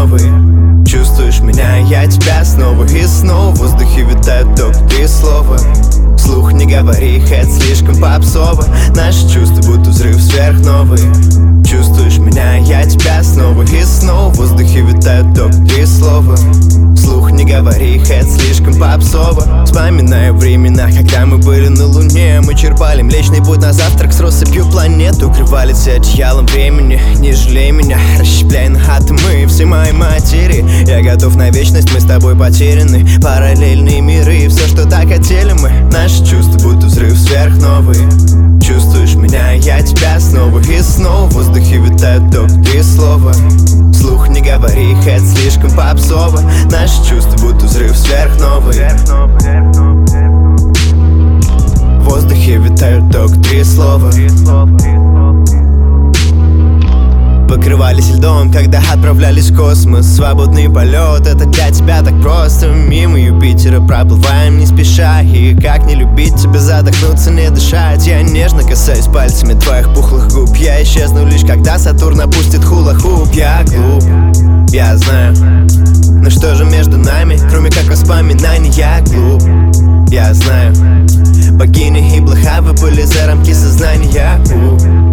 новые. Чувствуешь меня, я тебя снова и снова. В воздухе витают только три слова. Вслух не говори, это слишком попсово. Наши чувства будто взрыв сверхновый. Чувствуешь меня, я тебя снова и снова. В воздухе витают только три слова. Вслух не говори, это слишком попсово. Вспоминаю времена, когда мы были на Луне. Мы черпали Млечный Путь на завтрак с россыпью планет. Укрывались одеялом времени, не жалей меня, расщепляй на атомы все мои матери. Я готов на вечность, мы с тобой потеряны. Параллельные миры, все, что так хотели мы. Наши чувства будто взрыв сверхновый. Чувствуешь меня, я тебя снова и снова. В воздухе витают только три слова. Вслух не говори, это слишком попсово. Наши чувства будто взрыв сверхновый. В воздухе витают только три слова. Покрывались льдом, когда отправлялись в космос. Свободный полет, это для тебя так просто. Мимо Юпитера проплываем не спеша. И как не любить тебя, задохнуться, не дышать. Я нежно касаюсь пальцами твоих пухлых губ. Я исчезну лишь когда Сатурн опустит хула-хуп. Я глуп, я знаю. Но что же между нами, кроме как воспоминаний? Я глуп, я знаю. Богиня и блоха выпали за рамки сознания.